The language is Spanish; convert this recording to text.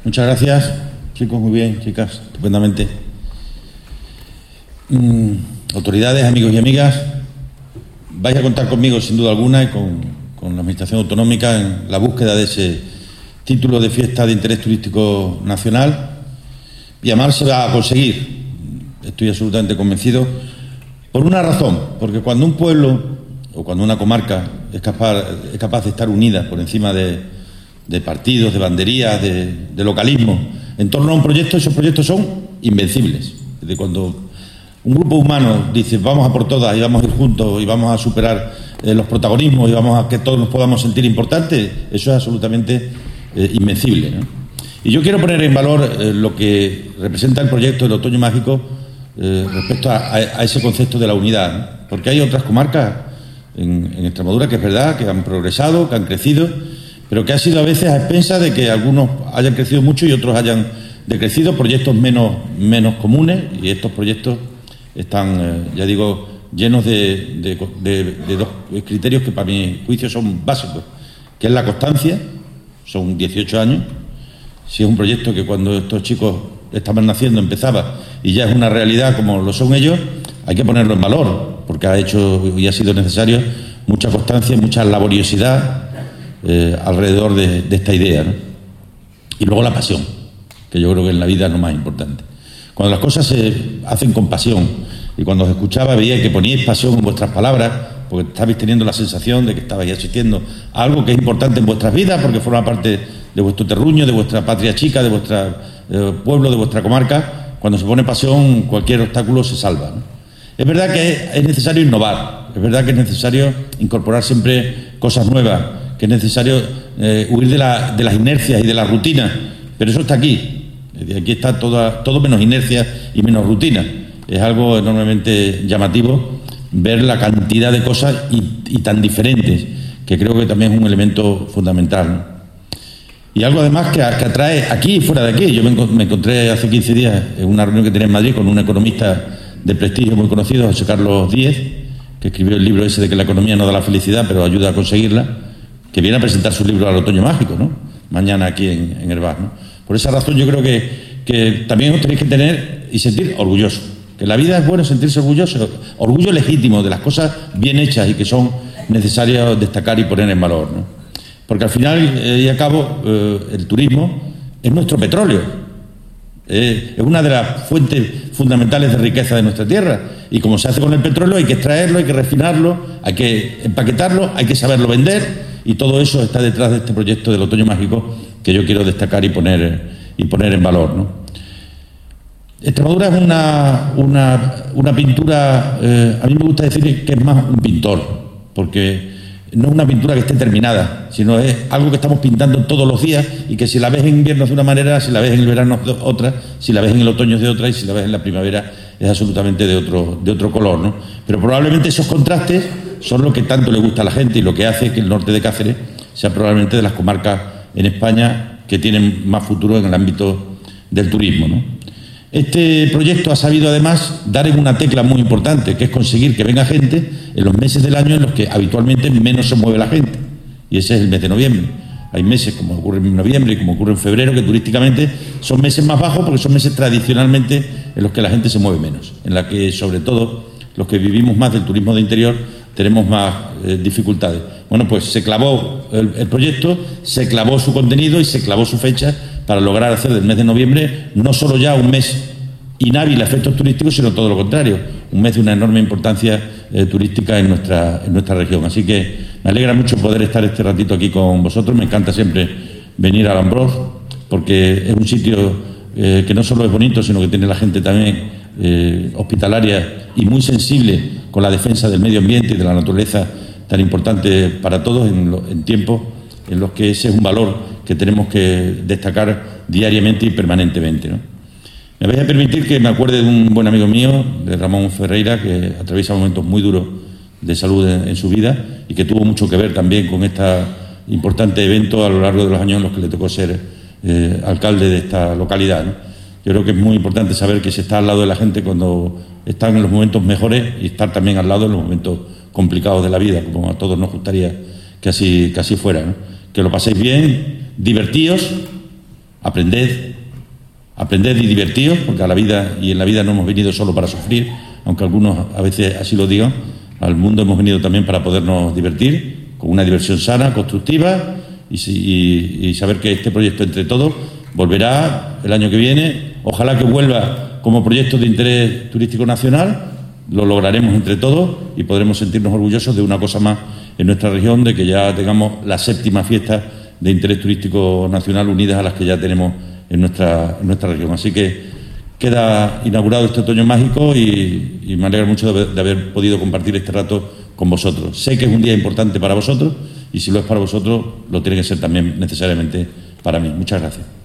Muchas gracias, chicos, muy bien, chicas, estupendamente. Autoridades, amigos y amigas, vais a contar conmigo sin duda alguna y con la Administración Autonómica en la búsqueda de ese título de fiesta de interés turístico nacional, y además se va a conseguir, estoy absolutamente convencido, por una razón, porque cuando un pueblo o cuando una comarca es capaz de estar unida por encima de partidos, de banderías, de localismo, en torno a un proyecto, esos proyectos son invencibles. De cuando un grupo humano dice vamos a por todas y vamos a ir juntos y vamos a superar los protagonismos y vamos a que todos nos podamos sentir importantes, eso es absolutamente invencible, ¿no? Y yo quiero poner en valor lo que representa el proyecto del Otoño Mágico respecto a ese concepto de la unidad, ¿no? Porque hay otras comarcas en Extremadura que es verdad que han progresado, que han crecido, pero que ha sido a veces a expensas de que algunos hayan crecido mucho y otros hayan decrecido, proyectos menos comunes, y estos proyectos están, ya digo, llenos de dos criterios que para mi juicio son básicos, que es la constancia, son 18 años, si es un proyecto que cuando estos chicos estaban naciendo empezaba y ya es una realidad como lo son ellos, hay que ponerlo en valor, porque ha hecho y ha sido necesario mucha constancia y mucha laboriosidad alrededor de esta idea, ¿no? Y luego la pasión, que yo creo que en la vida es lo más importante. Cuando las cosas se hacen con pasión, y cuando os escuchaba veía que poníais pasión en vuestras palabras, porque estabais teniendo la sensación de que estabais asistiendo a algo que es importante en vuestras vidas, porque forma parte de vuestro terruño, de vuestra patria chica, de vuestro pueblo, de vuestra comarca. Cuando se pone pasión, cualquier obstáculo se salva, ¿no? Es verdad que es necesario innovar, es verdad que es necesario incorporar siempre cosas nuevas, que es necesario huir de las inercias y de las rutinas, pero eso está aquí. Aquí está todo menos inercia y menos rutina. Es algo enormemente llamativo ver la cantidad de cosas y tan diferentes, que creo que también es un elemento fundamental, ¿no? Y algo además que atrae aquí y fuera de aquí. Yo me encontré hace 15 días en una reunión que tenía en Madrid con un economista de prestigio muy conocido, José Carlos Díez, que escribió el libro ese de que la economía no da la felicidad, pero ayuda a conseguirla, que viene a presentar su libro al Otoño Mágico, ¿no? Mañana aquí en Hervás, ¿no? Por esa razón yo creo que también os tenéis que tener y sentir orgullosos. Que la vida es bueno sentirse orgulloso, orgullo legítimo de las cosas bien hechas y que son necesarias destacar y poner en valor, ¿no? Porque al final y al cabo el turismo es nuestro petróleo. Es una de las fuentes fundamentales de riqueza de nuestra tierra, y como se hace con el petróleo hay que extraerlo, hay que refinarlo, hay que empaquetarlo, hay que saberlo vender, y todo eso está detrás de este proyecto del Otoño Mágico que yo quiero destacar y poner en valor, ¿no? Extremadura es una pintura, a mí me gusta decir que es más un pintor, porque no es una pintura que esté terminada, sino es algo que estamos pintando todos los días, y que si la ves en invierno es de una manera, si la ves en el verano es de otra, si la ves en el otoño es de otra, y si la ves en la primavera es absolutamente de otro color, ¿no? Pero probablemente esos contrastes son lo que tanto le gusta a la gente y lo que hace que el norte de Cáceres sea probablemente de las comarcas en España que tienen más futuro en el ámbito del turismo, ¿no? Este proyecto ha sabido además dar en una tecla muy importante, que es conseguir que venga gente en los meses del año en los que habitualmente menos se mueve la gente, y ese es el mes de noviembre. Hay meses, como ocurre en noviembre y como ocurre en febrero, que turísticamente son meses más bajos porque son meses tradicionalmente en los que la gente se mueve menos, en la que sobre todo los que vivimos más del turismo de interior tenemos más dificultades. Bueno, pues se clavó el proyecto, se clavó su contenido y se clavó su fecha para lograr hacer del mes de noviembre no solo ya un mes inhábil a efectos turísticos, sino todo lo contrario, un mes de una enorme importancia turística en nuestra región. Así que me alegra mucho poder estar este ratito aquí con vosotros. Me encanta siempre venir a Ambrós, porque es un sitio que no solo es bonito, sino que tiene la gente también hospitalaria y muy sensible con la defensa del medio ambiente y de la naturaleza, tan importante para todos en tiempos en los que ese es un valor que tenemos que destacar diariamente y permanentemente, ¿no? Me vais a permitir que me acuerde de un buen amigo mío, de Ramón Ferreira, que atraviesa momentos muy duros de salud en su vida y que tuvo mucho que ver también con este importante evento a lo largo de los años en los que le tocó ser alcalde de esta localidad, ¿no? Yo creo que es muy importante saber que se está al lado de la gente cuando están en los momentos mejores y estar también al lado en los momentos complicados de la vida, como a todos nos gustaría que así fuera, ¿no? Que lo paséis bien, divertíos, aprended y divertíos, porque a la vida y en la vida no hemos venido solo para sufrir, aunque algunos a veces así lo digan. Al mundo hemos venido también para podernos divertir, con una diversión sana, constructiva, y saber que este proyecto entre todos volverá el año que viene. Ojalá que vuelva como proyecto de interés turístico nacional. Lo lograremos entre todos y podremos sentirnos orgullosos de una cosa más en nuestra región, de que ya tengamos la 7ª fiesta de interés turístico nacional unidas a las que ya tenemos en nuestra región. Así que queda inaugurado este otoño mágico y me alegra mucho de haber podido compartir este rato con vosotros. Sé que es un día importante para vosotros y si lo es para vosotros, lo tiene que ser también necesariamente para mí. Muchas gracias.